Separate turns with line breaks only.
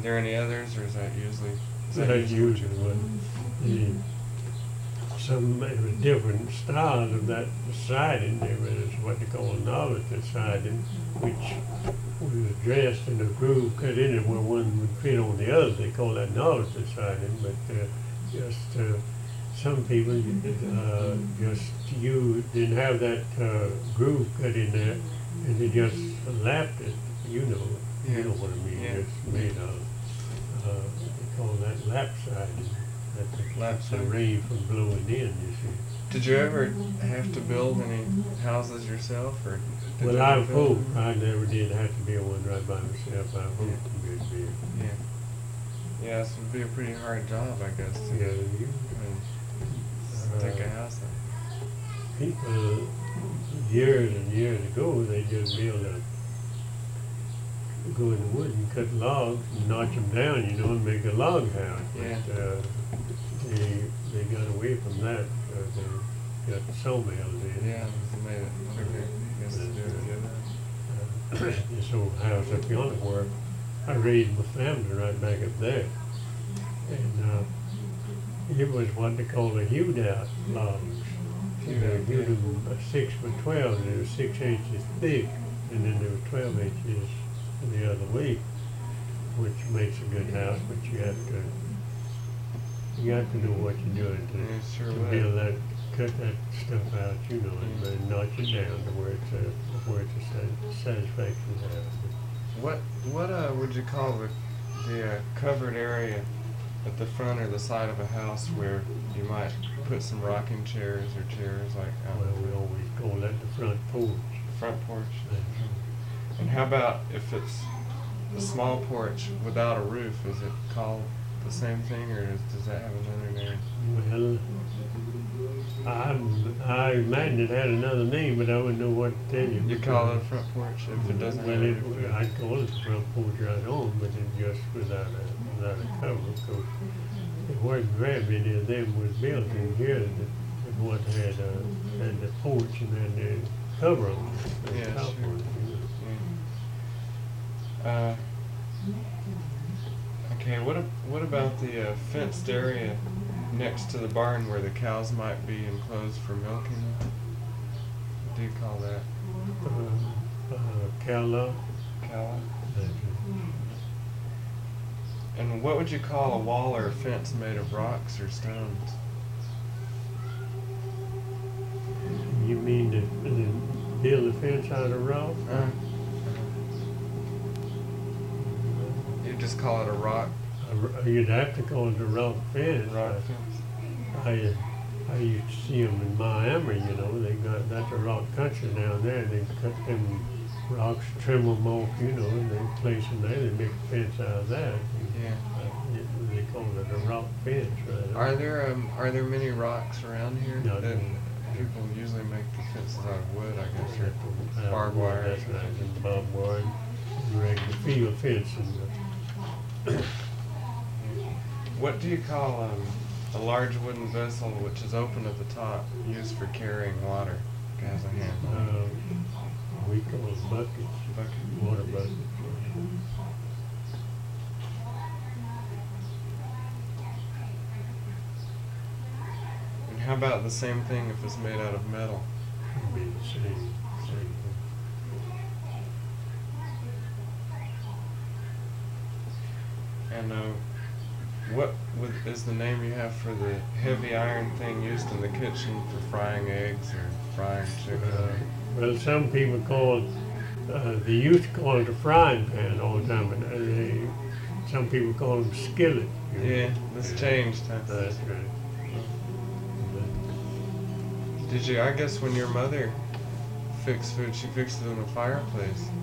there any others, or is that usually?
That's usually what some different styles of that siding. There was what they call novelty siding, which was dressed in a groove cut in it where one would fit on the other. They call that novelty siding, but some people just you didn't have that groove cut in there, and they just lapped it. You know what I mean.
Yeah.
It's made of. They call that lap siding. That
Lap
keeps the
siding.
rain from blowing in. You see.
Did you ever have to build any houses yourself, or? Did
Well,
you
I
ever build
hope
them?
I never did have to build one right by myself. I hope to be big.
Yeah. Yeah, this would be a pretty hard job, I guess. To
Yeah, you,
take a house up.
people years and years ago, they just built go in the wood and cut logs and notch them down, and make a log house.
Yeah.
But they got away from that because they got sawmills in.
Yeah, it made it quicker, I guess, to do it.
This old house up yonder where I raised my family right back up there. And it was what they call a hewed out logs. Hewed them 6 by 12, they were 6 inches thick, and then they were 12 inches the other way, which makes a good house, but you have to know what you're doing to build that, cut that stuff out, and notch it down to where it's a satisfaction house.
What would you call the covered area at the front or the side of a house where you might put some rocking chairs or chairs like out
Well,
in
we always call that the front porch.
the front porch? And how about if it's a small porch without a roof? Is it called the same thing, or does that have another name?
Well, I imagine it had another name, but I wouldn't know what to tell you.
You call it a front porch if it doesn't have a roof?
I'd call it the front porch right on, but it just without a cover. Because it wasn't very many of them was built in here that what had the porch and then the cover on it.
Yeah,
top
sure.
on it,
Okay, what about the fenced area next to the barn where the cows might be enclosed for milking? What do you call that?
Cow lot.
Cow lot? And what would you call a wall or a fence made of rocks or stones?
You mean to build a fence out of rock?
You just call it a rock?
You'd have to call it a rock fence.
Rock fence.
I used to see them in Miami, that's a rock country down there. They cut them rocks, trim them off, and they place them there. They make a fence out of that.
Yeah.
They call it a rock fence, right?
Are there many rocks around here?
No,
that people usually make the fences out of wood, I guess, or barbed wire.
That's right, and barbed wire, and regular field fence.
What do you call a large wooden vessel which is open at the top, used for carrying water? It has a handle.
We call it buckets.
Bucket.
Water buckets.
And how about the same thing if it's made out of metal?
It'd be the same thing.
And what is the name you have for the heavy iron thing used in the kitchen for frying eggs or frying chicken?
Well, some people call it, they used to call it a frying pan all the time, but some people call them skillet.
Yeah, this changed, huh?
That's right.
Did you, I guess when your mother fixed food, she fixed it in a fireplace.